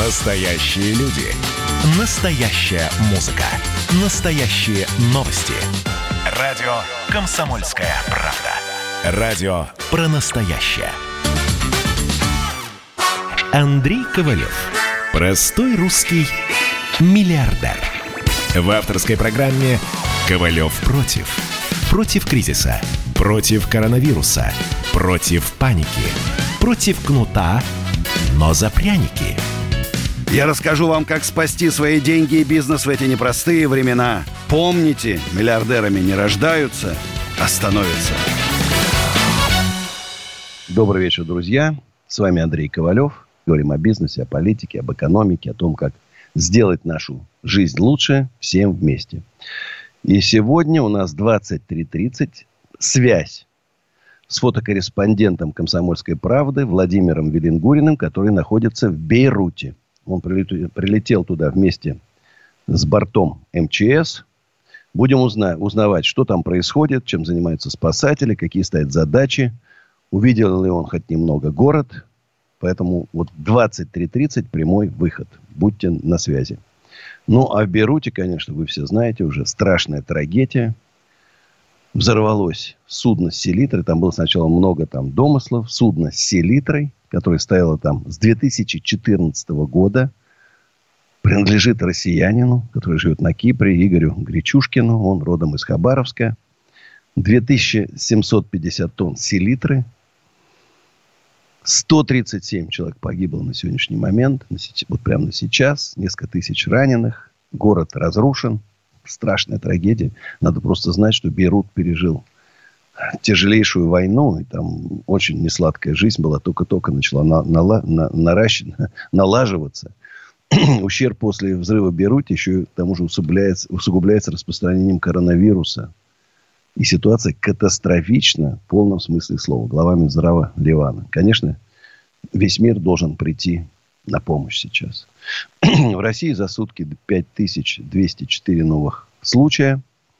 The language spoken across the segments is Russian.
Настоящие люди. Настоящая музыка. Настоящие новости. Радио «Комсомольская правда». Радио про настоящее. Андрей Ковалев. Простой русский миллиардер. В авторской программе «Ковалев против». Против кризиса. Против коронавируса. Против паники. Против кнута, но за пряники. Я расскажу вам, как спасти свои деньги и бизнес в эти непростые времена. Помните, миллиардерами не рождаются, а становятся. Добрый вечер, друзья. С вами Андрей Ковалев. Говорим о бизнесе, о политике, об экономике, о том, как сделать нашу жизнь лучше всем вместе. И сегодня у нас 23:30. Связь с фотокорреспондентом «Комсомольской правды» Владимиром Велингуриным, который находится в Бейруте. Он прилетел туда вместе с бортом МЧС. Будем узнавать, что там происходит, чем занимаются спасатели, какие стоят задачи. Увидел ли он хоть немного город. Поэтому вот 23:30 прямой выход. Будьте на связи. Ну, а в Бейруте, конечно, вы все знаете уже, страшная трагедия. Взорвалось судно с селитрой. Там было сначала много домыслов. Судно с селитрой, которое стояло там с 2014 года. Принадлежит россиянину, который живет на Кипре, Игорю Гречушкину. Он родом из Хабаровска. 2750 тонн селитры. 137 человек погибло на сегодняшний момент. Вот прямо сейчас. Несколько тысяч раненых. Город разрушен. Страшная трагедия. Надо просто знать, что Бейрут пережил тяжелейшую войну. И там очень несладкая жизнь была. Только-только начала налаживаться. Ущерб после взрыва в Бейруте еще к тому же усугубляется распространением коронавируса. И ситуация катастрофична в полном смысле слова. Глава Минздрава Ливана. Конечно, весь мир должен прийти на помощь сейчас. В России за сутки 5204 новых случая.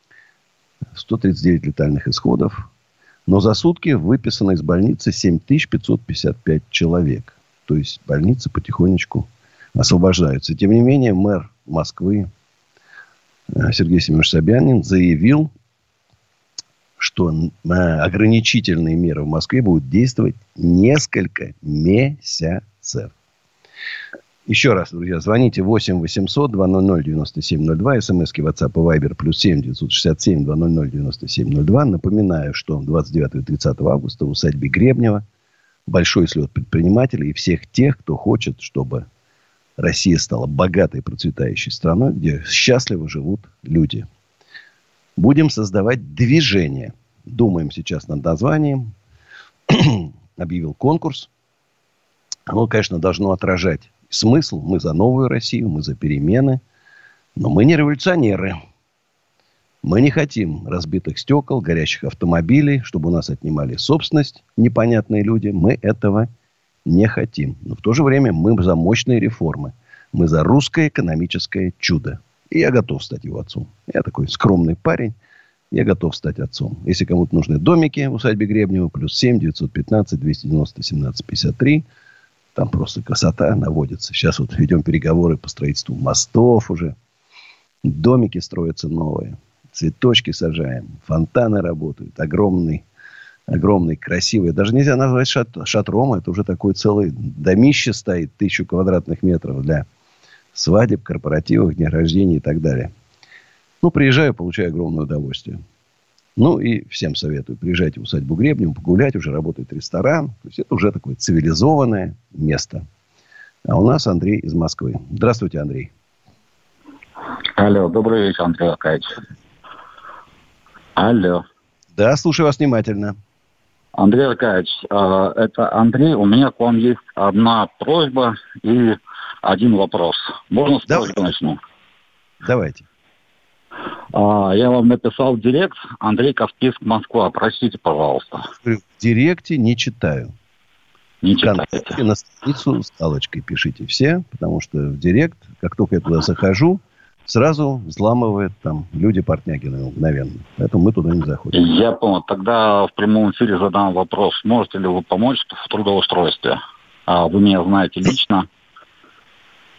139 летальных исходов. Но за сутки выписано из больницы 7555 человек. То есть больницы потихонечку освобождаются. Тем не менее, мэр Москвы Сергей Семенович Собянин заявил, что ограничительные меры в Москве будут действовать несколько месяцев. Еще раз, друзья, звоните 8 800 200 9702. СМСки WhatsApp и Viber +7 967 200 9702. Напоминаю, что 29 и 30 августа в усадьбе Гребнева большой слет предпринимателей и всех тех, кто хочет, чтобы Россия стала богатой и процветающей страной, где счастливо живут люди. Будем создавать движение. Думаем сейчас над названием. Объявил конкурс. Оно, конечно, должно отражать смысл. Мы за новую Россию, мы за перемены. Но мы не революционеры. Мы не хотим разбитых стекол, горящих автомобилей, чтобы у нас отнимали собственность непонятные люди. Мы этого не хотим. Но в то же время мы за мощные реформы. Мы за русское экономическое чудо. И я готов стать его отцом. Я такой скромный парень. Я готов стать отцом. Если кому-то нужны домики в усадьбе Гребнева, +7 915 290 17 53. Там просто красота наводится. Сейчас вот ведем переговоры по строительству мостов уже. Домики строятся новые. Цветочки сажаем. Фонтаны работают. Огромный, красивый. Даже нельзя назвать шатром. Это уже такой целый домище стоит. 1000 квадратных метров для свадеб, корпоративов, дней рождения и так далее. Ну, приезжаю, получаю огромное удовольствие. Ну, и всем советую. Приезжайте в усадьбу Гребнева, погулять. Уже работает ресторан. То есть, это уже такое цивилизованное место. А у нас Андрей из Москвы. Здравствуйте, Андрей. Алло, добрый вечер, Андрей Аркадьевич. Алло. Да, слушаю вас внимательно. Андрей Аркадьевич, это Андрей. У меня к вам есть одна просьба и один вопрос. Можно с просьбы начну? Давайте. Я вам написал в директ. Андрей Каспийск, Москва. Простите, пожалуйста. В директе не читаю. Не читаете. На страницу с галочкой пишите все. Потому что в директ, как только я туда захожу, сразу взламывает там люди-портняги мгновенно. Поэтому мы туда не заходим. Я понял. Тогда в прямом эфире задам вопрос. Можете ли вы помочь в трудоустройстве? Вы меня знаете лично.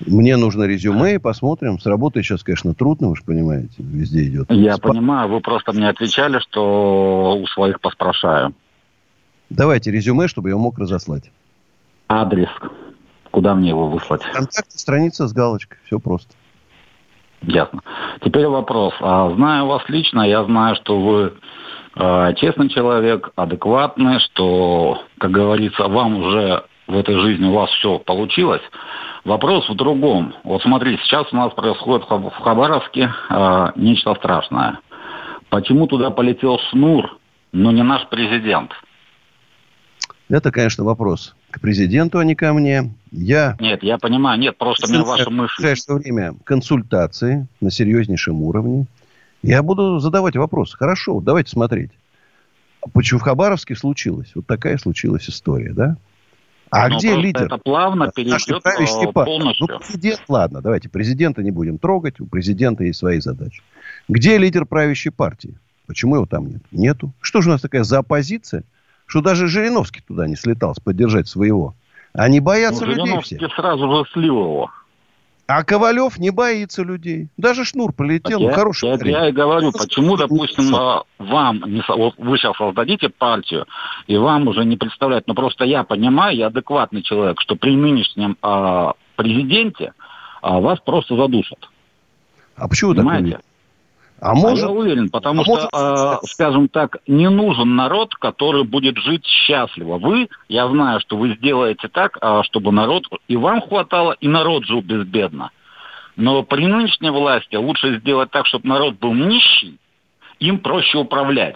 Мне нужно резюме, и посмотрим. С работой сейчас, конечно, трудно, вы же понимаете, везде идет. Я понимаю, вы просто мне отвечали, что у своих поспрашаю. Давайте резюме, чтобы я мог разослать. Адрес. Куда мне его выслать? Контакт, страница с галочкой. Все просто. Ясно. Теперь вопрос. Знаю вас лично, я знаю, что вы честный человек, адекватный, что, как говорится, вам уже в этой жизни у вас все получилось. Вопрос в другом. Вот смотрите, сейчас у нас происходит в Хабаровске нечто страшное. Почему туда полетел Шнур, но не наш президент? Это, конечно, вопрос к президенту, а не ко мне. Нет, я понимаю. Нет, просто мне ваши мысли. В ближайшее время консультации на серьезнейшем уровне. Я буду задавать вопрос. Хорошо, давайте смотреть. Почему в Хабаровске случилось? Вот такая случилась история, да? А где лидер? Это плавно перейдет полностью. Ну, президент, ладно, давайте президента не будем трогать. У президента есть свои задачи. Где лидер правящей партии? Почему его там нет? Нету. Что же у нас такая за оппозиция? Что даже Жириновский туда не слетал поддержать своего. Они боятся людей все. Жириновский сразу же слил его. А Ковалев не боится людей. Даже Шнур полетел. Хороший парень. Я и говорю, почему, допустим, вам, вот вы сейчас создадите партию, и вам уже не представляют. Но просто я понимаю, я адекватный человек, что при нынешнем президенте вас просто задушат. А почему так уверен? Я уверен, потому что, скажем так, не нужен народ, который будет жить счастливо. Я знаю, что вы сделаете так, чтобы народ и вам хватало, и народ жил безбедно. Но при нынешней власти лучше сделать так, чтобы народ был нищий, им проще управлять.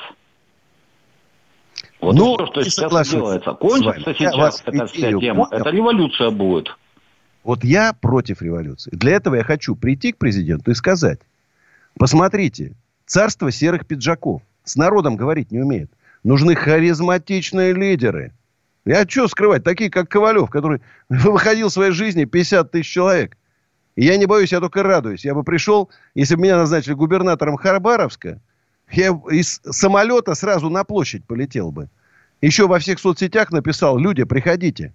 Вот все, что сейчас делается. Кончится сейчас эта вся тема. Это революция будет. Вот я против революции. Для этого я хочу прийти к президенту и сказать: посмотрите, царство серых пиджаков. С народом говорить не умеет. Нужны харизматичные лидеры. Я что скрывать? Такие, как Ковалев, который выходил в своей жизни 50 тысяч человек. И я не боюсь, я только радуюсь. Я бы пришел, если бы меня назначили губернатором Хабаровска, я из самолета сразу на площадь полетел бы. Еще во всех соцсетях написал: люди, приходите.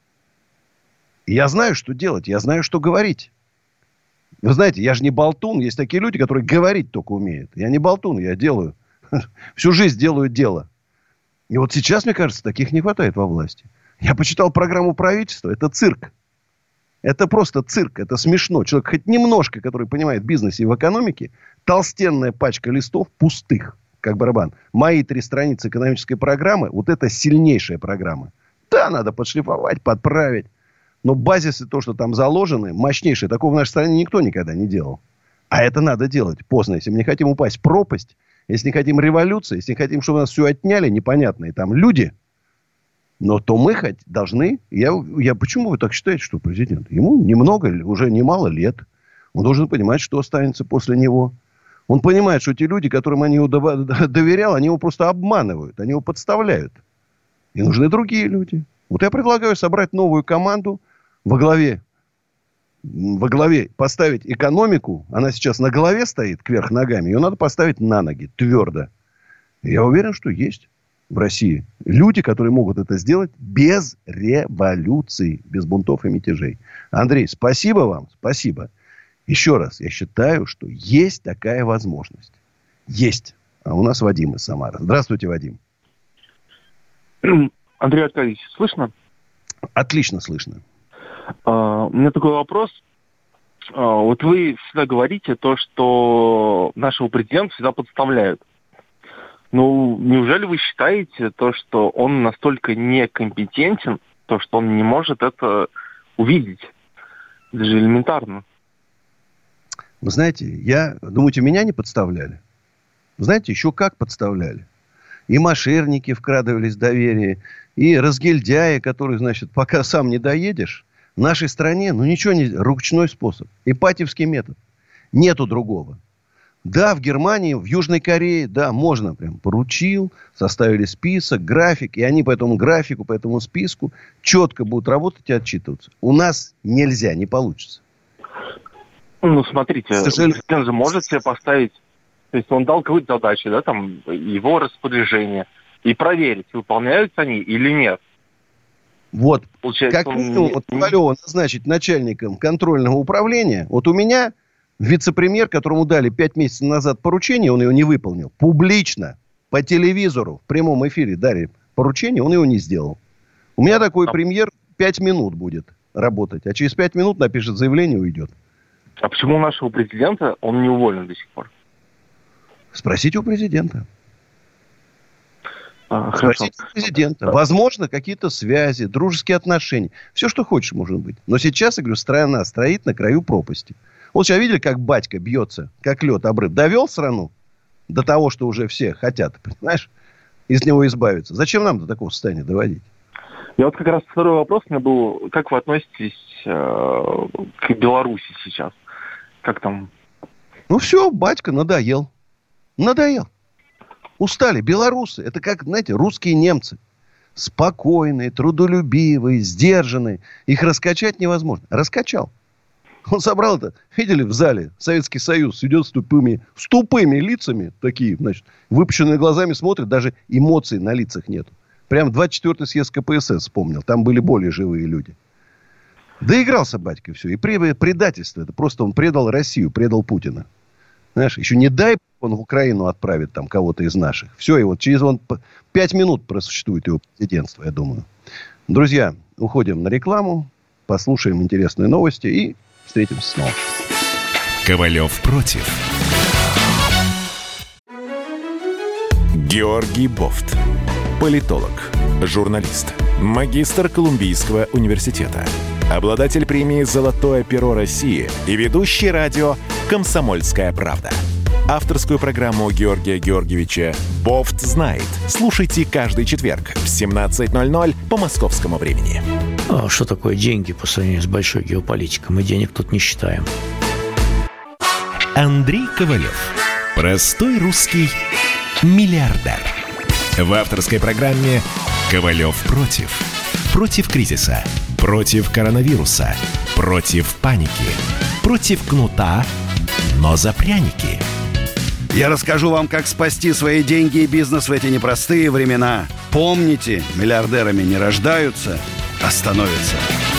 И я знаю, что делать. Я знаю, что говорить. Вы знаете, я же не болтун. Есть такие люди, которые говорить только умеют. Я не болтун, я делаю. Всю жизнь делаю дело. И вот сейчас, мне кажется, таких не хватает во власти. Я почитал программу правительства. Это цирк. Это просто цирк. Это смешно. Человек хоть немножко, который понимает в бизнесе и в экономике, толстенная пачка листов пустых, как барабан. Мои 3 страницы экономической программы, вот это сильнейшая программа. Да, надо подшлифовать, подправить. Но базисы, то, что там заложены, мощнейшие. Такого в нашей стране никто никогда не делал. А это надо делать поздно. Если мы не хотим упасть в пропасть, если не хотим революции, если не хотим, чтобы нас все отняли, непонятные там люди, но то мы должны... Почему вы так считаете, что президент? Ему немного, уже немало лет. Он должен понимать, что останется после него. Он понимает, что те люди, которым они его доверял, они его просто обманывают. Они его подставляют. И нужны другие люди. Вот я предлагаю собрать новую команду, во главе поставить экономику. Она сейчас на голове стоит, кверх ногами. Ее надо поставить на ноги, твердо. Я уверен, что есть в России люди, которые могут это сделать без революции, без бунтов и мятежей. Андрей, спасибо вам, спасибо. Еще раз, я считаю, что есть такая возможность. Есть. А у нас Вадим из Самары. Здравствуйте, Вадим. Андрей Аркадьевич, слышно? Отлично слышно. У меня такой вопрос. Вот вы всегда говорите то, что нашего президента всегда подставляют. Ну, неужели вы считаете то, что он настолько некомпетентен, то, что он не может это увидеть? Это же элементарно. Вы знаете, думаете, меня не подставляли? Вы знаете, еще как подставляли. И мошенники вкрадывались в доверие, и разгильдяи, которые, значит, пока сам не доедешь, в нашей стране, ничего не... Ручной способ. Ипатьевский метод. Нету другого. Да, в Германии, в Южной Корее, да, можно прям поручил, составили список, график, и они по этому графику, по этому списку четко будут работать и отчитываться. У нас нельзя, не получится. Ну, смотрите, президент же может себе поставить, то есть он дал какую-то задачу, да, там, его распоряжение, и проверить, выполняются они или нет. Вот, Получается, как минимум, вот Ковалева назначить начальником контрольного управления. Вот у меня вице-премьер, которому дали 5 месяцев назад поручение, он его не выполнил. Публично, по телевизору, в прямом эфире дали поручение, он его не сделал. У меня такой премьер 5 минут будет работать, а через 5 минут напишет заявление и уйдет. А почему у нашего президента он не уволен до сих пор? Спросите у президента. Хорошо. Спросите у президента. Возможно, какие-то связи, дружеские отношения. Все, что хочешь, может быть. Но сейчас, я говорю, страна стоит на краю пропасти. Вот сейчас видели, как батька бьется, как лед обрыв. Довел страну до того, что уже все хотят, понимаешь, из него избавиться. Зачем нам до такого состояния доводить? Я вот как раз второй вопрос у меня был. Как вы относитесь к Беларуси сейчас? Как там? Ну все, батька надоел. Надоел. Устали. Белорусы. Это как, знаете, русские немцы. Спокойные, трудолюбивые, сдержанные. Их раскачать невозможно. Раскачал. Он собрал это. Видели в зале? Советский Союз идет с тупыми лицами. Такие, значит, выпущенными глазами смотрят. Даже эмоций на лицах нет. Прям 24-й съезд КПСС вспомнил. Там были более живые люди. Доигрался батька все. И предательство. Это просто он предал Россию, предал Путина. Знаешь, еще не дай он в Украину отправит там кого-то из наших. Все, и вот через 5 минут просуществует его президентство, я думаю. Друзья, уходим на рекламу, послушаем интересные новости и встретимся снова. Ковалев против. Георгий Бофт. Политолог, журналист, магистр Колумбийского университета, обладатель премии «Золотое перо России» и ведущий радио «Комсомольская правда». Авторскую программу Георгия Георгиевича «Бофт знает». Слушайте каждый четверг в 17:00 по московскому времени. А что такое деньги по сравнению с большой геополитикой? Мы денег тут не считаем. Андрей Ковалев. Простой русский миллиардер. В авторской программе «Ковалев против». Против кризиса, против коронавируса, против паники, против кнута, но за пряники. Я расскажу вам, как спасти свои деньги и бизнес в эти непростые времена. Помните, миллиардерами не рождаются, а становятся.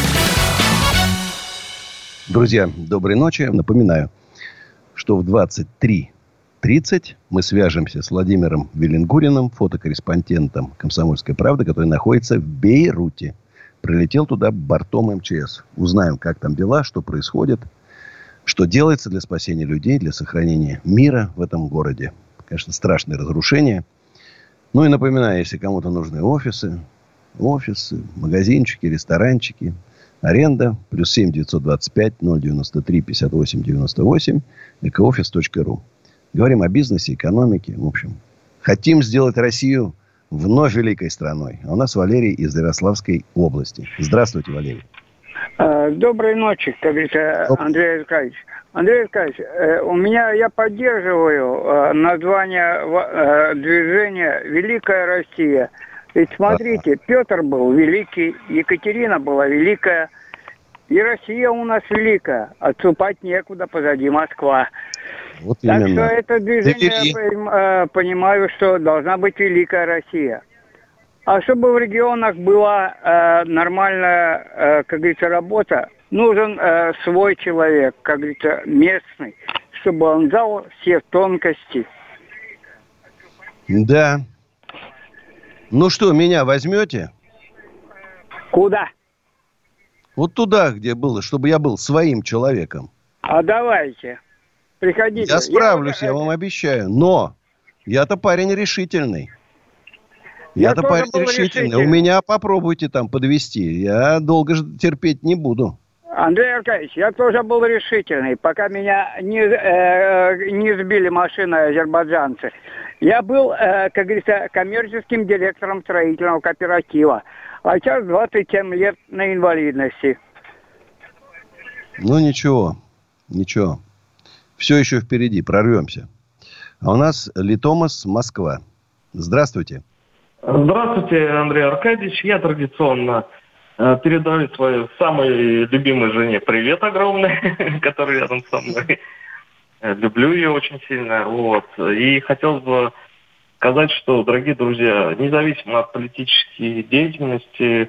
Друзья, доброй ночи. Напоминаю, что в 23:30 мы свяжемся с Владимиром Веллингуриным, фотокорреспондентом «Комсомольской правды», который находится в Бейруте. Прилетел туда бортом МЧС. Узнаем, как там дела, что происходит, что делается для спасения людей, для сохранения мира в этом городе. Конечно, страшные разрушения. Ну и напоминаю, если кому-то нужны офисы, магазинчики, ресторанчики, аренда, +7 925 093 58 98, ecooffice.ru. Говорим о бизнесе, экономике. В общем, хотим сделать Россию вновь великой страной. А у нас Валерий из Ярославской области. Здравствуйте, Валерий. Доброй ночи, как говорится, Андрей Аркадьевич. Андрей Аркадьевич, я поддерживаю название движения «Великая Россия». Ведь смотрите, Петр был великий, Екатерина была великая, и Россия у нас великая. Отступать некуда, позади Москва. Вот так именно. что это движение, я понимаю, что должна быть великая Россия. А чтобы в регионах была нормальная, как говорится, работа, нужен свой человек, как говорится, местный, чтобы он знал все тонкости. Да. Ну что, меня возьмете? Куда? Вот туда, где было, чтобы я был своим человеком. А давайте. Приходите. Я справлюсь, я вам обещаю. Но я-то парень решительный. Я-то парень решительный. У меня попробуйте там подвести. Я долго терпеть не буду. Андрей Аркадьевич, я тоже был решительный, пока меня не сбили машины азербайджанцы. Я был, как говорится, коммерческим директором строительного кооператива. А сейчас 27 лет на инвалидности. Ну, ничего. Все еще впереди, прорвемся. А у нас Литомас, Москва. Здравствуйте. Здравствуйте, Андрей Аркадьевич. Я традиционно передаю своей самой любимой жене привет огромный, который рядом со мной. Люблю ее очень сильно. Вот. И хотел бы сказать, что, дорогие друзья, независимо от политической деятельности,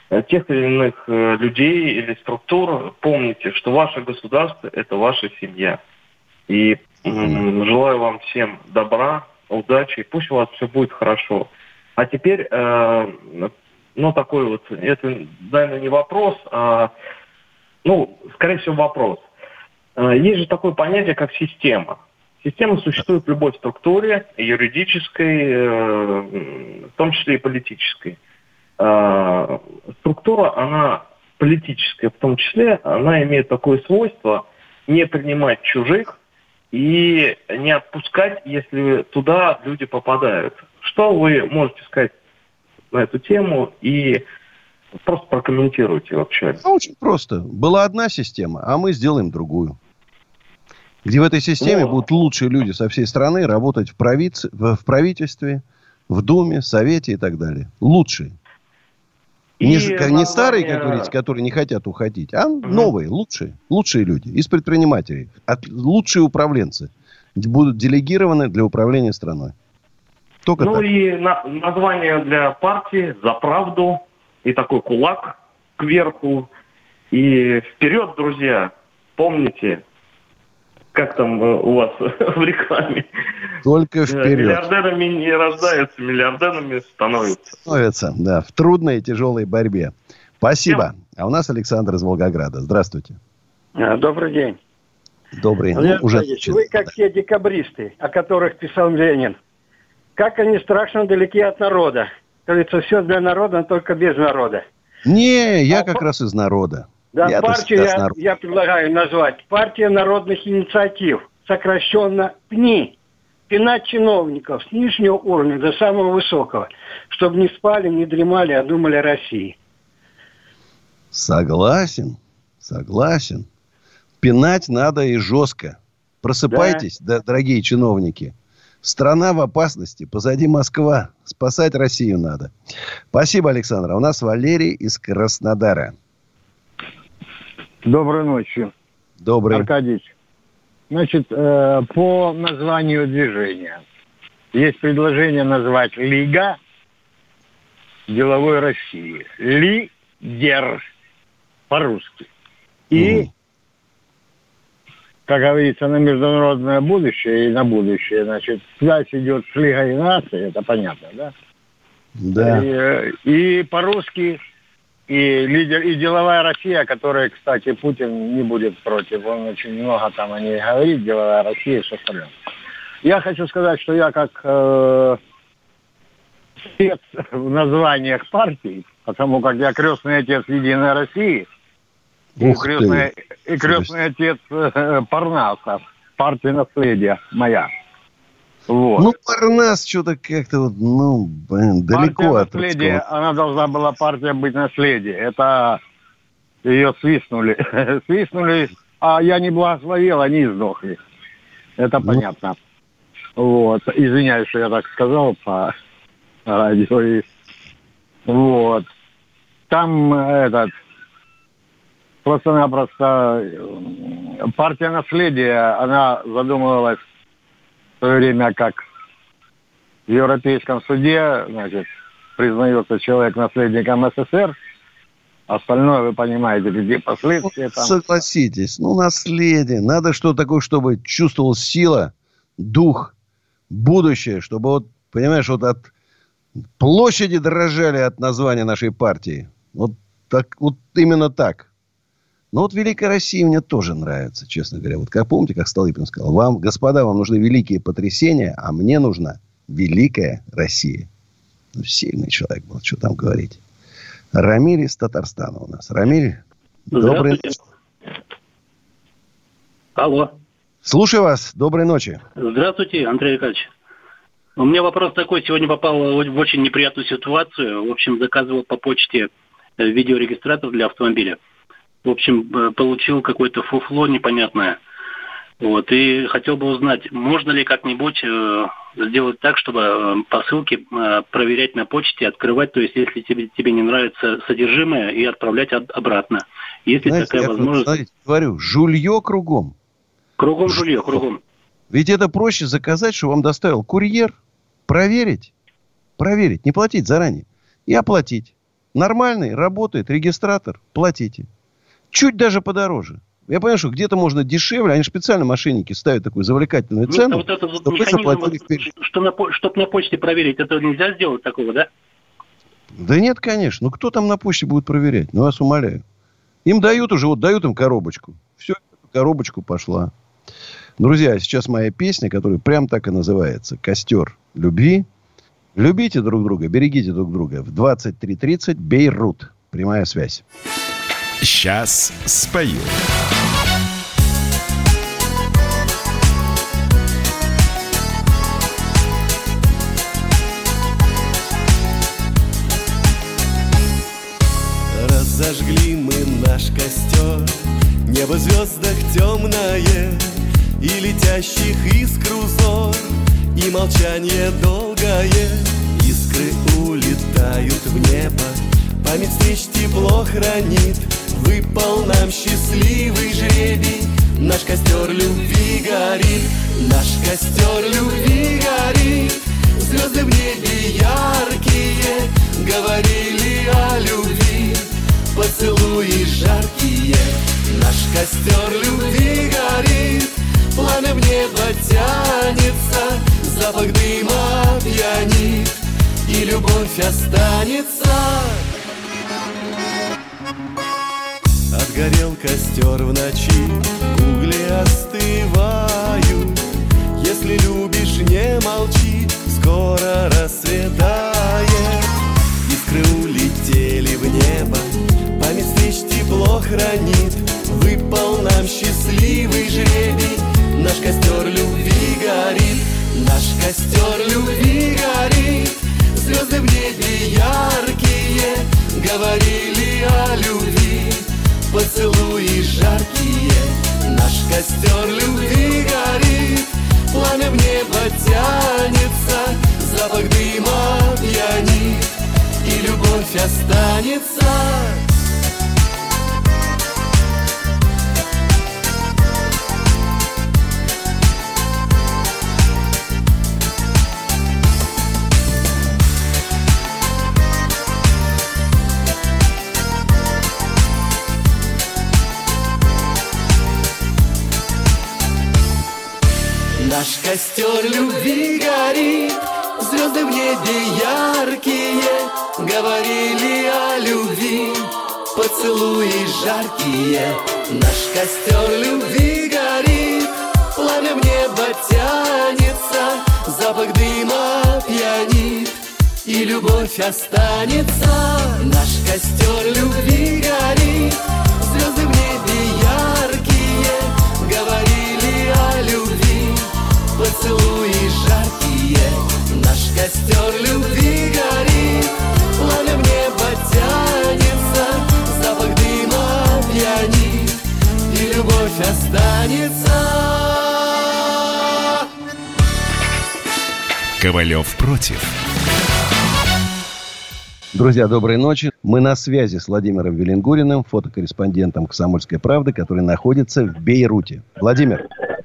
тех или иных людей или структур, помните, что ваше государство – это ваша семья. И желаю вам всем добра, удачи, пусть у вас все будет хорошо. А теперь, такой вот, это, наверное, не вопрос, скорее всего, вопрос. Есть же такое понятие, как система. Система существует в любой структуре, юридической, в том числе и политической. Структура, она политическая, в том числе, она имеет такое свойство не принимать чужих и не отпускать, если туда люди попадают. Что вы можете сказать на эту тему и просто прокомментируйте вообще? Очень просто. Была одна система, а мы сделаем другую. Где в этой системе будут лучшие люди со всей страны работать в правительстве, в Думе, Совете и так далее. Лучшие. Не старые, как говорится, которые не хотят уходить, а новые, лучшие люди из предпринимателей. Лучшие управленцы будут делегированы для управления страной. Только так. И название для партии «За правду» и такой кулак кверху. И вперед, друзья, помните, как там у вас в рекламе. Только вперед. Миллиардерами не рождаются, миллиардерами становятся. Становятся, да, в трудной и тяжелой борьбе. Спасибо. А у нас Александр из Волгограда. Здравствуйте. Добрый день. Добрый. Вы как те декабристы, о которых писал Ленин. Как они страшно далеки от народа. Говорится, все для народа, но только без народа. Не, я как раз из народа. Да, партию я предлагаю назвать партия народных инициатив, сокращенно ПНИ. Пинать чиновников с нижнего уровня до самого высокого, чтобы не спали, не дремали, а думали о России. Согласен. Пинать надо и жестко. Просыпайтесь, дорогие чиновники. Страна в опасности. Позади Москва. Спасать Россию надо. Спасибо, Александр. А у нас Валерий из Краснодара. Доброй ночи. Добрый. Аркадьевич. Значит, по названию движения. Есть предложение назвать «Лига деловой России». Лидер по-русски. И, как говорится, на международное будущее и на будущее, значит, связь идет с Лигой наций, это понятно, да? Да. И по-русски, и лидер, и деловая Россия, которая, кстати, Путин не будет против. Он очень много там о ней говорит, деловая Россия и все остальное. Я хочу сказать, что я как спец в названиях партий, потому как я крестный отец Единой России, и крестный отец Парнаса, партия наследия моя. Вот. Парнас что-то как-то далеко от наследия, она должна была партия быть наследие. Это ее свистнули. А я не благословил, они сдохли. Это понятно. Вот. Извиняюсь, что я так сказал по радио. Вот. Там просто-напросто партия наследия, она задумывалась в свое время, как в Европейском суде, значит, признается человек наследником СССР, остальное вы понимаете, где последствия там. Согласитесь, наследие. Надо что-то такое, чтобы чувствовал сила, дух, будущее, чтобы, понимаешь, от площади дрожали от названия нашей партии. Именно так. Но Великая Россия мне тоже нравится, честно говоря. Как помните, как Столыпин сказал, вам нужны великие потрясения, а мне нужна Великая Россия. Сильный человек был, что там говорить. Рамиль из Татарстана у нас. Рамиль, доброй ночи. Алло. Слушаю вас. Доброй ночи. Здравствуйте, Андрей Николаевич. У меня вопрос такой. Сегодня попал в очень неприятную ситуацию. В общем, заказывал по почте видеорегистратор для автомобиля. В общем, получил какое-то фуфло непонятное. И хотел бы узнать, можно ли как-нибудь сделать так, чтобы посылки проверять на почте, открывать, то есть, если тебе не нравится содержимое, и отправлять обратно. Если такая возможность... Говорю, жулье кругом. Кругом жулье, кругом. Ведь это проще заказать, что вам доставил курьер, проверить, не платить заранее, и оплатить. Нормальный, работает, регистратор, платите. Чуть даже подороже. Я понимаю, что где-то можно дешевле. Они специально, мошенники, ставят такую завлекательную цену. Вот этот вот механизм, чтобы на почте проверить, это нельзя сделать такого, да? Да нет, конечно. Ну, кто там на почте будет проверять? Ну, вас умоляю. Им дают уже, вот дают им коробочку. Все, коробочку пошла. Друзья, сейчас моя песня, которая прям так и называется. «Костер любви». Любите друг друга, берегите друг друга. В 23:30 Бейрут. Прямая связь. Сейчас спою. Разожгли мы наш костер, небо в звездах темное, и летящих искр узор, и молчание долгое. Искры улетают в небо, память встреч тепло хранит. Выпал нам счастливый жребий, наш костер любви горит, наш костер любви горит. Звезды в небе яркие говорили о любви, поцелуи жаркие. Наш костер любви горит, пламя в небо тянется, запах дыма пьянит, и любовь останется. Отгорел костер в ночи, угли остывают. Если любишь, не молчи, скоро рассветает. Искры улетели в небо, память встреч тепло хранит. Выпал нам счастливый жребий, наш костер любви горит, наш костер любви горит. Звезды в небе яркие говорили о любви, поцелуи жаркие. Наш костер любви горит, пламя в небо тянется, запах дыма пьянит, и любовь останется. Наш костер любви горит, звезды в небе яркие говорили о любви, поцелуи жаркие. Наш костер любви горит, пламя в небо тянется, запах дыма пьянит, и любовь останется. Наш костер любви горит, звезды в небе яркие говорили о любви, поцелуи жаркие. Наш костер любви горит, пламя в небо тянется, запах дыма пьянит, и любовь останется. Ковалев против. Друзья, доброй ночи. Мы на связи с Владимиром Велингуриным, фотокорреспондентом «Комсомольской правды», который находится в Бейруте. Владимир.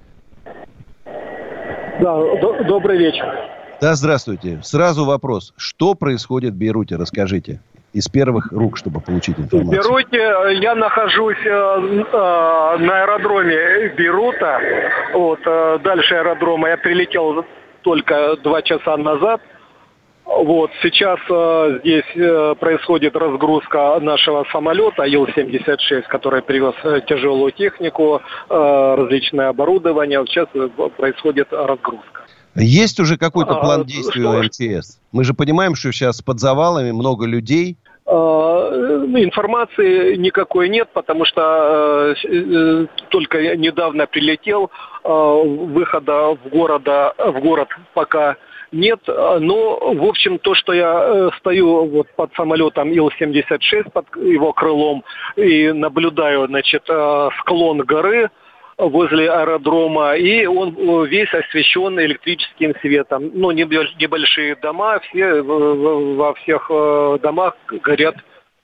Да, добрый вечер. Да, здравствуйте. Сразу вопрос. Что происходит в Бейруте? Расскажите. Из первых рук, чтобы получить информацию. В Бейруте я нахожусь на аэродроме Бейрута. Вот, дальше аэродрома я прилетел только 2 часа назад. Вот, сейчас здесь происходит разгрузка нашего самолета Ил-76, который привез тяжелую технику, различное оборудование. Сейчас происходит разгрузка. Есть уже какой-то план действий у МЧС? Мы же понимаем, что сейчас под завалами много людей. Информации никакой нет, потому что только недавно прилетел, выхода в город пока нет. Но, в общем, то, что я стою вот под самолетом Ил-76, под его крылом, и наблюдаю, значит, склон горы возле аэродрома, и он весь освещен электрическим светом. Ну, небольшие дома, все, во всех домах горит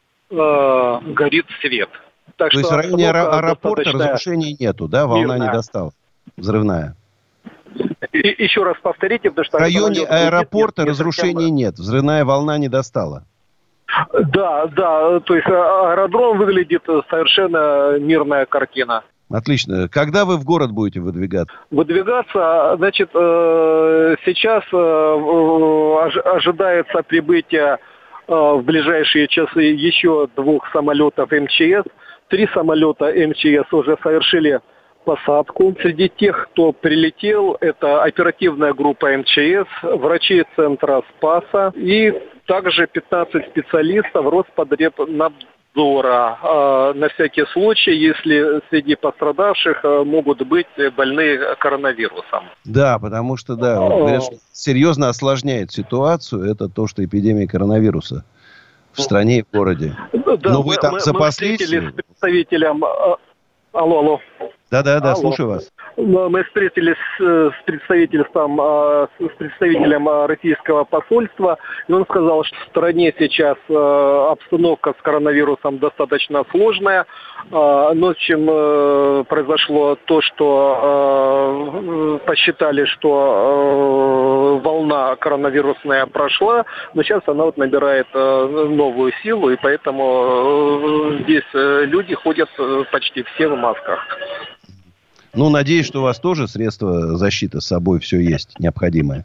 свет. Так то есть в районе аэропорта разрушений нету, да? Волна не достала, взрывная. Еще раз повторите, потому что... В районе аэропорта разрушений нет, взрывная волна не достала. Да, то есть аэродром выглядит совершенно мирная картина. Отлично. Когда вы в город будете выдвигаться? Выдвигаться, значит, сейчас ожидается прибытие в ближайшие часы еще 2 самолетов МЧС. 3 самолета МЧС уже совершили посадку. Среди тех, кто прилетел, это оперативная группа МЧС, врачи центра Спаса и также 15 специалистов Роспотребнадзора. На всякий случай, если среди пострадавших могут быть больные коронавирусом. Да, потому что, говорят, что серьезно осложняет ситуацию, это то, что эпидемия коронавируса в стране и в городе. Да, но вы там запаслись? Мы встретились с представителем... Алло. Да, слушаю вас. Мы встретились с представителем российского посольства, и он сказал, что в стране сейчас обстановка с коронавирусом достаточно сложная. Ночью произошло то, что посчитали, что волна коронавирусная прошла, но сейчас она набирает новую силу, и поэтому здесь люди ходят почти все в масках. Надеюсь, что у вас тоже средства защиты с собой все есть необходимое.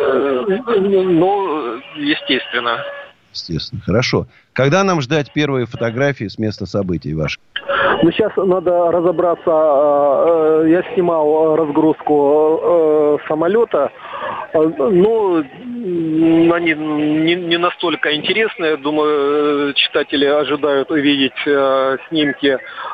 Естественно. Естественно. Хорошо. Когда нам ждать первые фотографии с места событий ваших? Сейчас надо разобраться. Я снимал разгрузку самолета. Но они не настолько интересные. Думаю, читатели ожидают увидеть снимки.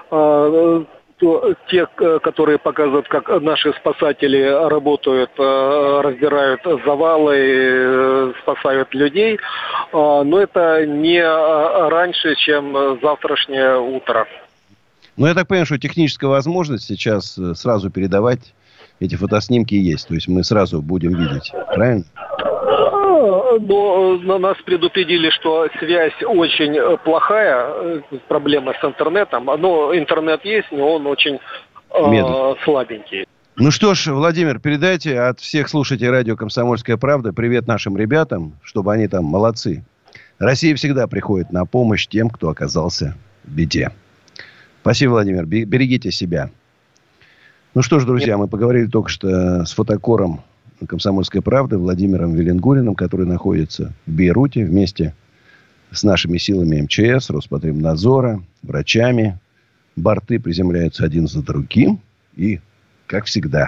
Те, которые показывают, как наши спасатели работают, раздирают завалы, спасают людей. Но это не раньше, чем завтрашнее утро. Я так понимаю, что техническая возможность сейчас сразу передавать эти фотоснимки есть. То есть мы сразу будем видеть. Правильно? Но нас предупредили, что связь очень плохая, проблема с интернетом. Интернет есть, но он очень слабенький. Что ж, Владимир, передайте от всех слушателей радио «Комсомольская правда» привет нашим ребятам, чтобы они там молодцы. Россия всегда приходит на помощь тем, кто оказался в беде. Спасибо, Владимир. Берегите себя. Что ж, друзья, мы поговорили только что с фотокором «Комсомольской правды» Владимиром Велингуриным, который находится в Бейруте вместе с нашими силами МЧС, Роспотребнадзора, врачами. Борты приземляются один за другим. И, как всегда,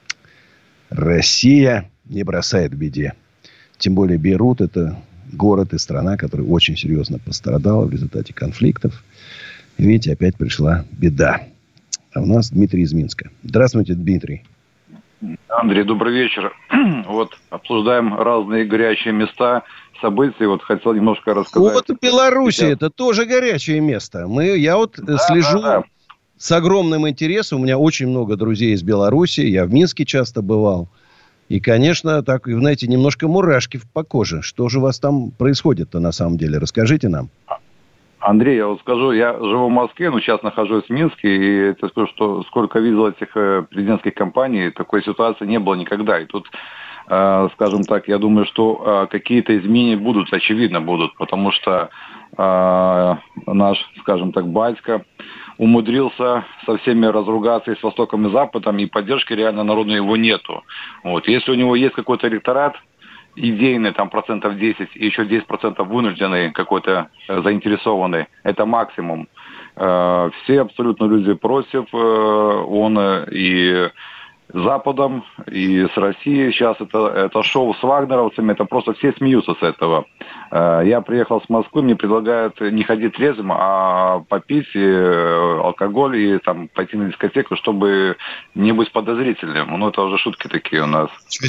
Россия не бросает в беде. Тем более Бейрут – это город и страна, которая очень серьезно пострадала в результате конфликтов. Видите, опять пришла беда. А у нас Дмитрий из Минска. Здравствуйте, Дмитрий. Андрей, добрый вечер. Обсуждаем разные горячие места, события. Хотел немножко рассказать. Белоруссия, это тоже горячее место. Я слежу с огромным интересом. У меня очень много друзей из Беларуси. Я в Минске часто бывал. И, конечно, так, знаете, немножко мурашки по коже. Что же у вас там происходит-то на самом деле? Расскажите нам. Андрей, я скажу, я живу в Москве, но сейчас нахожусь в Минске, и я скажу, что сколько видел этих президентских кампаний, такой ситуации не было никогда. И тут, скажем так, я думаю, что какие-то изменения будут, очевидно будут, потому что наш, скажем так, батька умудрился со всеми разругаться и с Востоком, и Западом, и поддержки реально народной его нету. Если у него есть какой-то электорат, идейный, там, 10%, и еще 10% вынужденный какой-то заинтересованный, это максимум. Все абсолютно люди против, он и с Западом, и с Россией. Сейчас это шоу с вагнеровцами, это просто все смеются с этого. Я приехал с Москвы, мне предлагают не ходить трезвым, а попить алкоголь и там пойти на дискотеку, чтобы не быть подозрительным. Это уже шутки такие у нас.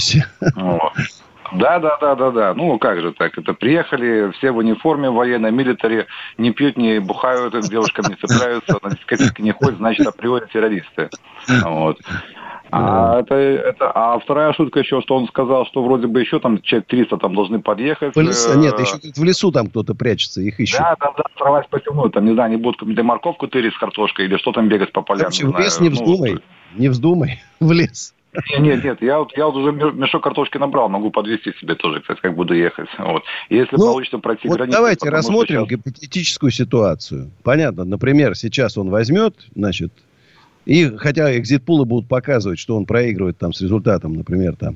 Да. Как же так? Это приехали, все в униформе военной, милитари, не пьют, не бухают, к девушкам не цепляются, на дискотеке не ходят, значит, априори террористы. А вторая шутка еще, что он сказал, что вроде бы еще там человек 300 там должны подъехать. Нет, еще в лесу там кто-то прячется, их ищут. Да, сорвать по темну, там, не знаю, они будут для морковку тырить с картошкой или что там бегать по полям. В лес не вздумай, в лес. Нет, я вот уже мешок картошки набрал, могу подвезти себе тоже, кстати, как буду ехать. Вот. Если получится пройти вот границу... Давайте рассмотрим гипотетическую ситуацию. Понятно, например, сейчас он возьмет, значит, и хотя экзит-пулы будут показывать, что он проигрывает там с результатом, например, там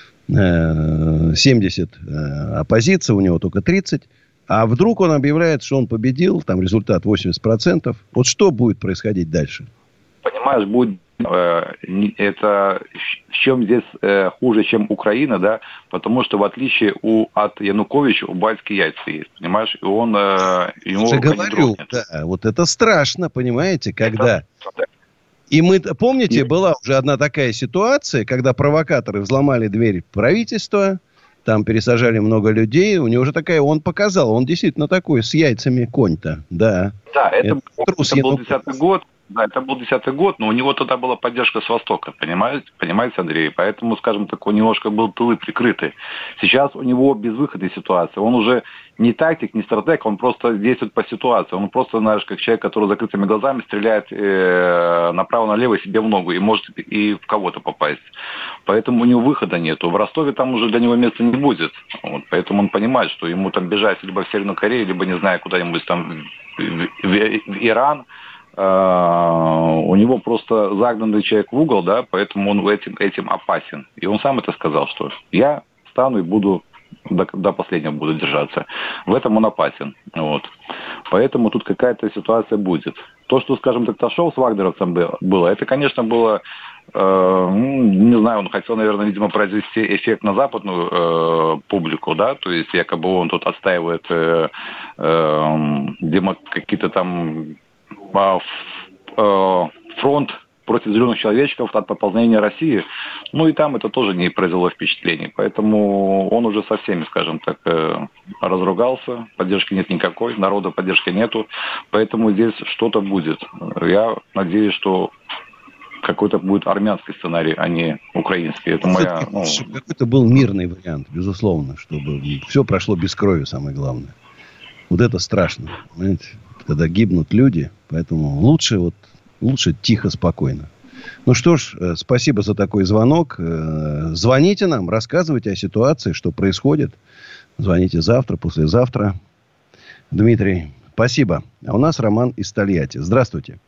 70 оппозиция, у него только 30, а вдруг он объявляет, что он победил, там результат 80%. Вот что будет происходить дальше? Понимаешь, будет это в чем здесь хуже, чем Украина, да, потому что в отличие от Януковича у батьки яйца есть, понимаешь, и он ему я говорю, да, вот это страшно, понимаете, когда... И мы, помните, была уже одна такая ситуация, когда провокаторы взломали дверь правительства, там пересажали много людей, у него уже такая, он показал, он действительно такой, с яйцами конь-то, да. Да, это был 10-й год. Да, это был 10-й год, но у него тогда была поддержка с Востока, понимаете, Андрей? Поэтому, скажем так, он немножко был тылы прикрыты. Сейчас у него безвыходная ситуация. Он уже не тактик, не стратег, он просто действует по ситуации. Он просто, знаешь, как человек, который с закрытыми глазами стреляет направо-налево себе в ногу и может и в кого-то попасть. Поэтому у него выхода нету. В Ростове там уже для него места не будет. Вот, поэтому он понимает, что ему там бежать либо в Северную Корею, либо, не знаю, куда-нибудь там в Иран. У него просто загнанный человек в угол, да, поэтому он этим опасен. И он сам это сказал, что я стану и буду до последнего буду держаться. В этом он опасен. Вот. Поэтому тут какая-то ситуация будет. То, что, скажем так, Ташов с вагнеровцем было, это, конечно, было, не знаю, он хотел, наверное, видимо, произвести эффект на западную публику, да, то есть якобы он тут отстаивает какие-то там фронт против зеленых человечков от пополнения России. Ну и там это тоже не произвело впечатлений. Поэтому он уже со всеми, скажем так, разругался. Поддержки нет никакой, народа поддержки нету. Поэтому здесь что-то будет. Я надеюсь, что какой-то будет армянский сценарий, а не украинский. Это моя... Какой-то был мирный вариант, безусловно, чтобы все прошло без крови, самое главное. Вот это страшно, понимаете? Когда гибнут люди, поэтому лучше тихо, спокойно. Ну что ж, спасибо за такой звонок. Звоните нам, рассказывайте о ситуации, что происходит. Звоните завтра, послезавтра. Дмитрий, спасибо. А у нас Роман из Тольятти. Здравствуйте.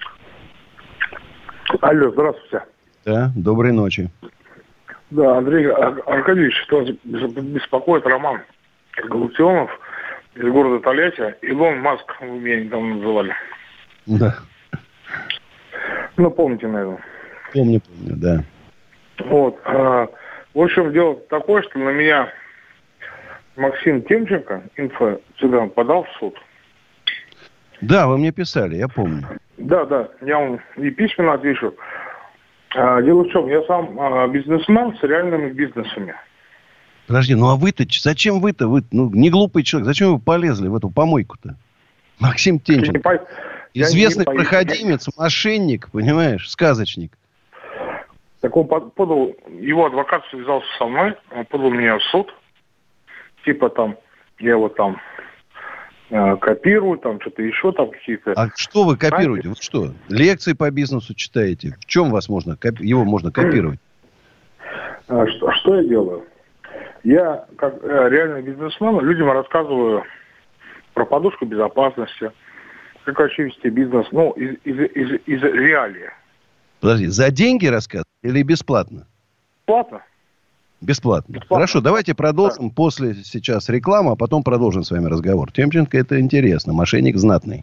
Алло, здравствуйте. Да, доброй ночи. Да, Андрей Аркадьевич, что беспокоит Роман Галактионов из города Тольятти. Илон Маск, вы меня недавно называли. Да. Ну, помните, наверное. Помню, да. Вот. В общем, дело такое, что на меня Максим Тимченко, инфо-цыган, подал в суд. Да, вы мне писали, я помню. Да, я вам и письменно отвечу. Дело в чем, я сам бизнесмен с реальными бизнесами. Подожди, ну а вы-то, зачем вы-то, не глупый человек, зачем вы полезли в эту помойку-то? Максим Тимченко. Известный проходимец, мошенник, понимаешь, сказочник. Так он подал, его адвокат связался со мной, он подал меня в суд. Типа там, я его там копирую, там что-то еще, там какие-то... А что вы копируете? Вы что, лекции по бизнесу читаете? В чем его можно копировать? Что я делаю? Я, как реальный бизнесмен, людям рассказываю про подушку безопасности, как вообще вести бизнес, из реалии. Подожди, за деньги рассказывать или бесплатно? Бесплатно. Бесплатно. Хорошо, давайте продолжим после сейчас рекламы, а потом продолжим с вами разговор. Тимченко, это интересно. Мошенник знатный.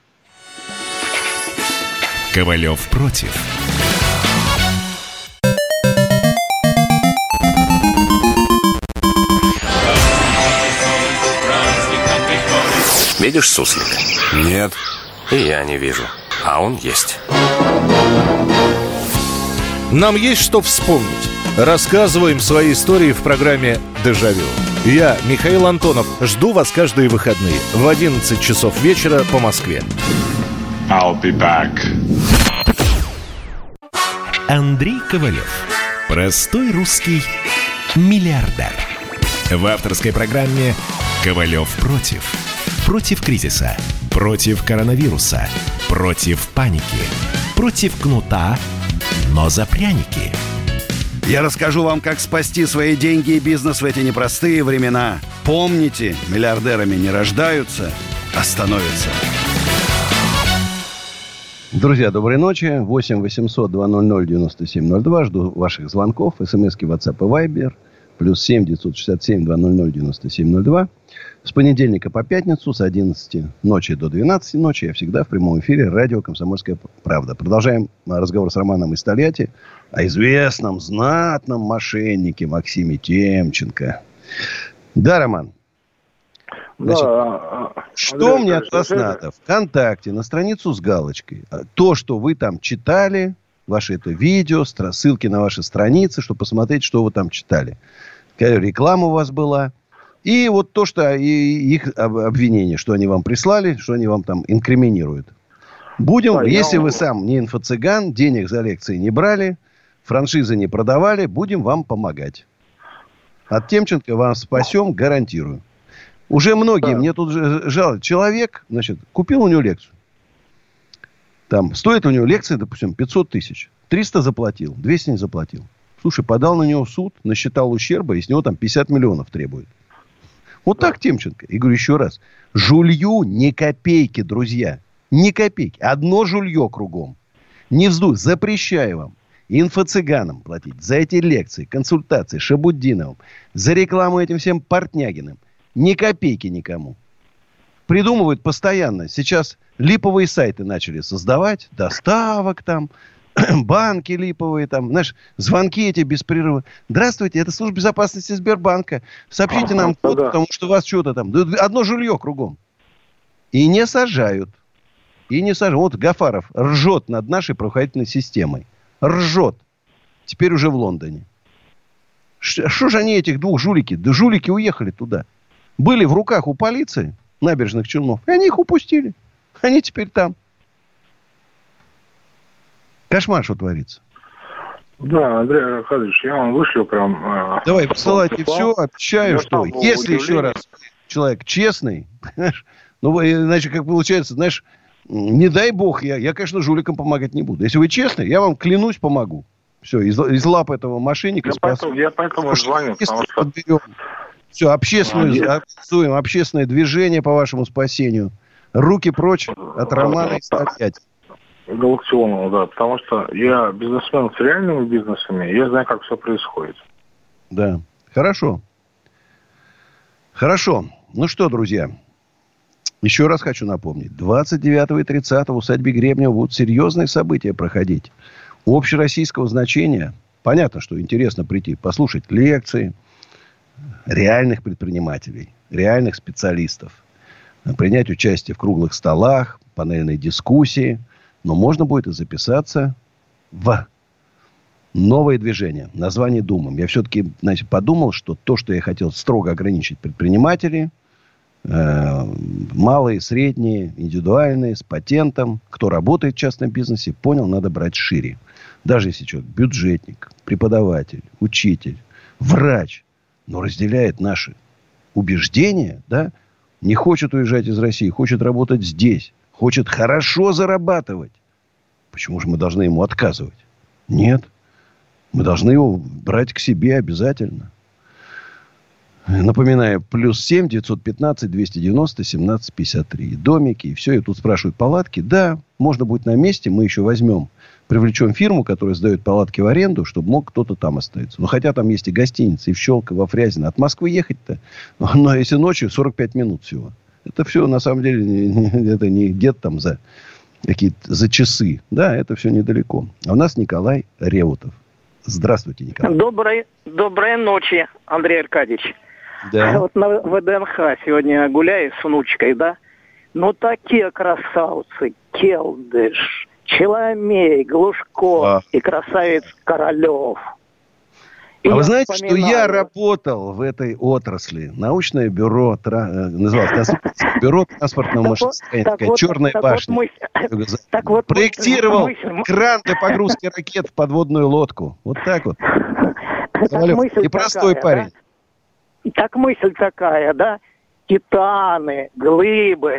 Ковалев против. Видишь суслика? Нет. И я не вижу. А он есть. Нам есть что вспомнить. Рассказываем свои истории в программе «Дежавю». Я, Михаил Антонов, жду вас каждые выходные в 11 часов вечера по Москве. I'll be back. Андрей Ковалев. Простой русский миллиардер. В авторской программе «Ковалев против». Против кризиса. Против коронавируса. Против паники. Против кнута, но за пряники. Я расскажу вам, как спасти свои деньги и бизнес в эти непростые времена. Помните, миллиардерами не рождаются, а становятся. Друзья, доброй ночи. 8 800 200 9702. Жду ваших звонков. СМСки, WhatsApp и Viber. +7 967 200 9702. С понедельника по пятницу с 11 ночи до 12 ночи я всегда в прямом эфире радио «Комсомольская правда». Продолжаем разговор с Романом из Тольятти о известном, знатном мошеннике Максиме Темченко. Да, Роман? Значит, да, что мне от вас надо? ВКонтакте, на страницу с галочкой. То, что вы там читали, ваше это видео, ссылки на ваши страницы, чтобы посмотреть, что вы там читали. Какая реклама у вас была. И вот то, что их обвинение, что они вам прислали, что они вам там инкриминируют. Будем, да, если вы сам не инфо-цыган, денег за лекции не брали, франшизы не продавали, будем вам помогать. От Темченко вам спасем, гарантирую. Уже многие, мне тут жалуют, человек, значит, купил у него лекцию. Там стоит у него лекция, допустим, 500 тысяч. 300 заплатил, 200 не заплатил. Слушай, подал на него в суд, насчитал ущерба, и с него там 50 миллионов требует. Вот так Темченко. И говорю еще раз. Жулью ни копейки, друзья. Ни копейки. Одно жулье кругом. Не вздуй. Запрещаю вам. Инфо-цыганам платить. За эти лекции, консультации Шабуддиновым. За рекламу этим всем Портнягиным. Ни копейки никому. Придумывают постоянно. Сейчас липовые сайты начали создавать. Доставок там. Банки липовые там. Знаешь, звонки эти беспрерывные. Здравствуйте, это служба безопасности Сбербанка. Сообщите нам код, потому что у вас что-то там. Одно жулье кругом. И не сажают. И не сажают. Вот Гафаров ржет над нашей правоохранительной системой. Ржет. Теперь уже в Лондоне. Что же они, этих двух жулики? Да жулики уехали туда. Были в руках у полиции набережных Челнов. И они их упустили. Они теперь там. Кошмар, что творится. Да, Андрей Аркадьевич, я вам вышлю прям... Давай, посылайте все, обещаю, что если еще раз человек честный, ну, иначе как получается, знаешь, не дай бог, я, конечно, жуликам помогать не буду. Если вы честный, я вам клянусь, помогу. Все, из лап этого мошенника спасу. Я поэтому звоню, потому что... Подберем. Все, общественное движение по вашему спасению. Руки прочь от Романа и Тольятти. Галактионова, да, потому что я бизнесмен с реальными бизнесами, я знаю, как все происходит. Да, хорошо. Хорошо. Ну что, друзья, еще раз хочу напомнить. 29 и 30 в усадьбе Гребнева будут серьезные события проходить. Общероссийского значения. Понятно, что интересно прийти, послушать лекции реальных предпринимателей, реальных специалистов, принять участие в круглых столах, панельной дискуссии. Но можно будет и записаться в новое движение. Название думаем. Я все-таки, значит, подумал, что то, что я хотел строго ограничить предприниматели, малые, средние, индивидуальные, с патентом, кто работает в частном бизнесе, понял, надо брать шире. Даже если человек бюджетник, преподаватель, учитель, врач, но разделяет наши убеждения, да, не хочет уезжать из России, хочет работать здесь, хочет хорошо зарабатывать. Почему же мы должны ему отказывать? Нет. Мы должны его брать к себе обязательно. Напоминаю, +7 915 290 17 53. Домики и все. И тут спрашивают, палатки? Да, можно будет на месте. Мы еще возьмем, привлечем фирму, которая сдает палатки в аренду, чтобы мог кто-то там остаться. Но хотя там есть и гостиницы, и в Щелково, во Фрязино. От Москвы ехать-то, но если ночью 45 минут всего. Это все, на самом деле, это не где-то там за за часы. Да, это все недалеко. А у нас Николай Реутов. Здравствуйте, Николай. Доброй ночи, Андрей Аркадьевич. Да. Вот на ВДНХ сегодня гуляю с внучкой, да? Ну, такие красавцы. Келдыш, Челомей, Глушко и красавец Королев. А вы знаете, что я работал в этой отрасли? Научное бюро, называлось бюро транспортного машиностроения, Черная башня. Проектировал кран для погрузки ракет в подводную лодку. Вот так вот. Непростой парень. Так мысль такая, да? Титаны, глыбы,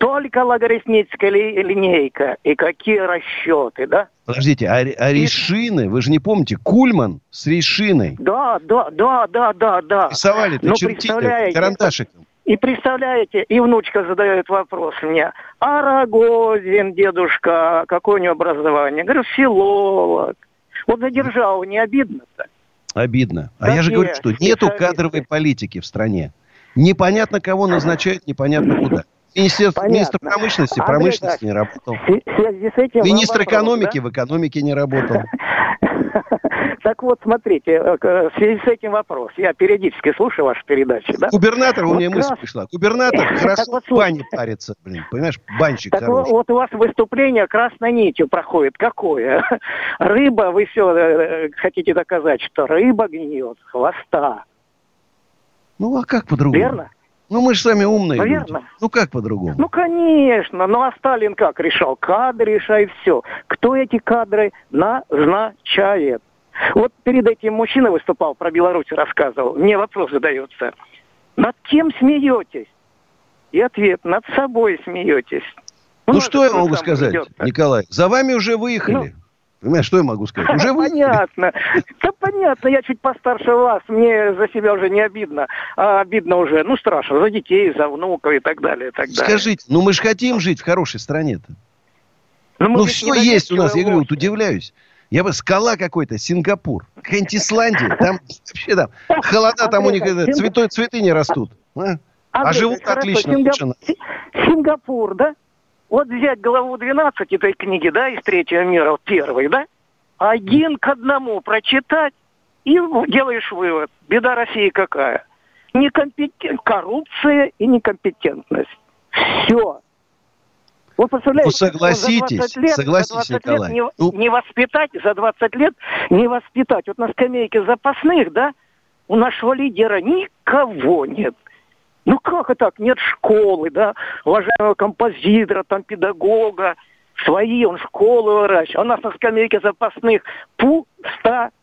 Только логарифмическая линейка. И какие расчеты, да? Подождите, а решины, вы же не помните, Кульман с решиной. Да. Рисовали-то, чертили карандашиком. И представляете, и внучка задает вопрос мне. А Рогозин, дедушка, какое у него образование? Я говорю, филолог. Вот за державу не обидно-то? Обидно. А я же говорю, что нету кадровой политики в стране. Непонятно, кого назначают, непонятно куда. Министр промышленности, промышленности не работал. Министр экономики в экономике не работал. Так вот, смотрите, в связи с этим вопрос. Я периодически слушаю ваши передачи, да? Губернатор, у меня мысль пришла. Губернатор хорошо в бане парится, понимаешь, банщик хороший. Вот у вас выступление красной нитью проходит. Какое? Рыба, вы все хотите доказать, что рыба гниет с хвоста. Ну, а как по-другому? Верно? Ну, мы же сами умные люди. Верно. Ну, как по-другому? Ну, конечно. Ну, а Сталин как решал? Кадры решай все. Кто эти кадры назначает? Вот перед этим мужчина выступал, про Беларусь рассказывал. Мне вопрос задается. Над кем смеетесь? И ответ. Над собой смеетесь. Ну, что я могу сказать, Николай? За вами уже выехали. Понимаешь, что я могу сказать? Уже понятно. Да понятно, я чуть постарше вас, мне за себя уже не обидно. А обидно уже, ну страшно, за детей, за внуков и так далее, и так далее. Скажите, ну мы же хотим жить в хорошей стране-то. Ну все есть у нас, я говорю, вот удивляюсь. Я бы скала какой-то, Сингапур, какая-нибудь Исландия, там вообще там холода, там у них цветы не растут. А живут отлично. Сингапур, да? Вот взять главу 12 этой книги, да, из Третьего мира, первой, да, 1 к 1 прочитать, и делаешь вывод. Беда России какая? Коррупция и некомпетентность. Все. Вы представляете, ну, согласитесь, Николай. Не воспитать, за 20 лет не воспитать. Вот на скамейке запасных, да, у нашего лидера никого нет. Ну как это так? Нет школы, да, уважаемого композитора, там, педагога, свои, он школу выращивает. А у нас на скамейке запасных пустая.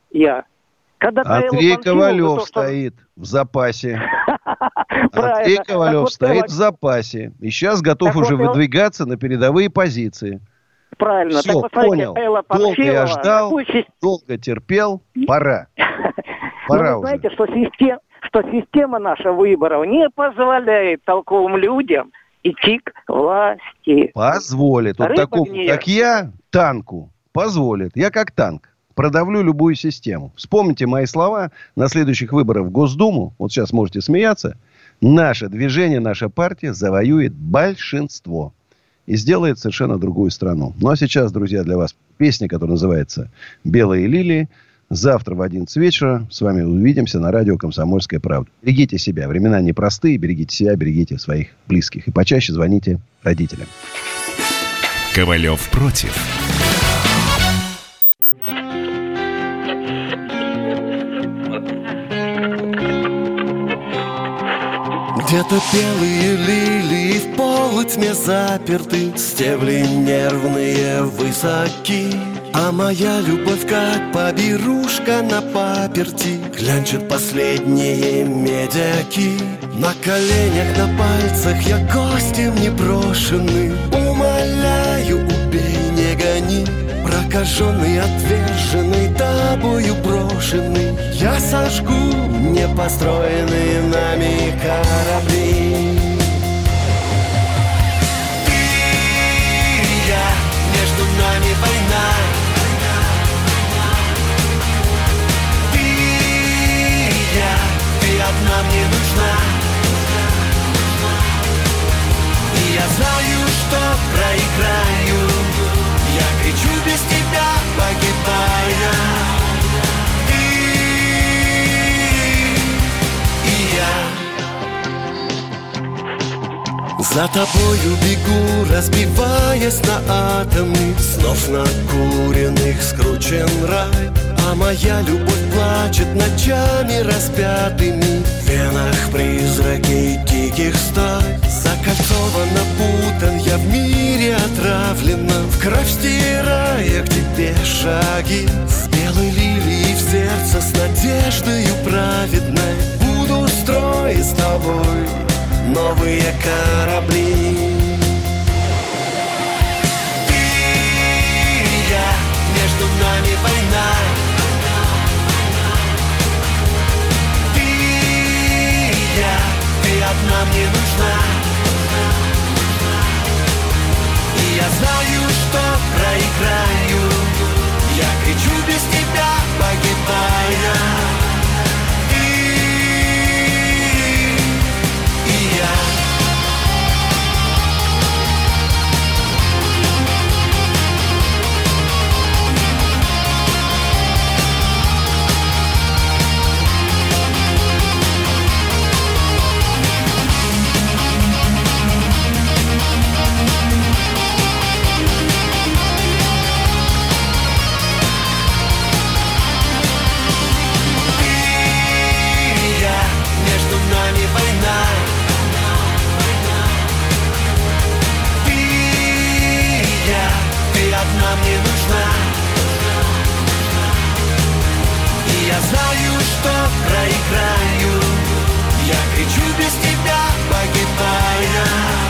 Андрей Ковалев стоит в запасе. Андрей Ковалев стоит в запасе. И сейчас готов уже выдвигаться на передовые позиции. Правильно. Все, понял. Долго я ждал, долго терпел. Пора. Пора уже. Знаете, что система наша выборов не позволяет толковым людям идти к власти. Позволит. Вот такому, как я, танку позволит. Я как танк. Продавлю любую систему. Вспомните мои слова на следующих выборах в Госдуму. Вот сейчас можете смеяться. Наше движение, наша партия завоюет большинство. И сделает совершенно другую страну. Ну, а сейчас, друзья, для вас песня, которая называется «Белые лилии». Завтра в 11 вечера с вами увидимся на радио «Комсомольская правда». Берегите себя. Времена непростые. Берегите себя, берегите своих близких. И почаще звоните родителям. Ковалев против. Где-то белые лилии в полутьме заперты, стебли нервные высоки. А моя любовь, как поберушка на паперти, клянчит последние медяки. На коленях, на пальцах я гостем непрошенный. Умоляю, убей, не гони. Прокаженный, отверженный, тобою брошенный, я сожгу непостроенные нами корабли. Ты и я, между нами война. Ты и я, ты одна мне нужна. И я знаю, что проиграю. Я кричу без тебя, погибая. За тобою бегу, разбиваясь на атомы. Снов накуренных скручен рай. А моя любовь плачет ночами распятыми. В венах призраки диких стай. Закольцован, опутан, я в мире отравлена. В кровь стирая к тебе шаги. С белой лилией в сердце, с надеждою праведной. Буду строить с тобой новые корабли. между нами война. Ты и я, ты одна мне нужна. И я знаю, что проиграю. Я кричу без тебя, погибая. Одна мне нужна. И я знаю, что проиграю. Я кричу без тебя, погибая.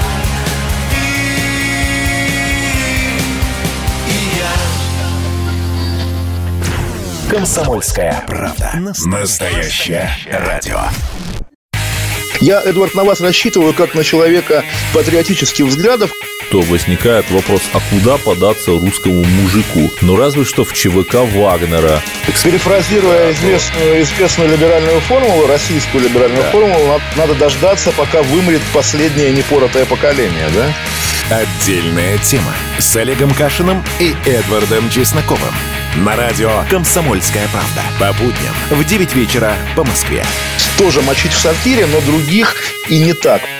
Ты и я. Комсомольская правда. Настоящее радио. Я, Эдвард, на вас рассчитываю как на человека патриотических взглядов. То возникает вопрос, а куда податься русскому мужику? Ну, разве что в ЧВК Вагнера. Перефразируя известную либеральную формулу, российскую либеральную формулу, надо дождаться, пока вымрет последнее непоротое поколение, да? Отдельная тема с Олегом Кашиным и Эдвардом Чесноковым. На радио «Комсомольская правда». По будням в 9 вечера по Москве. Тоже мочить в сортире, но других и не так.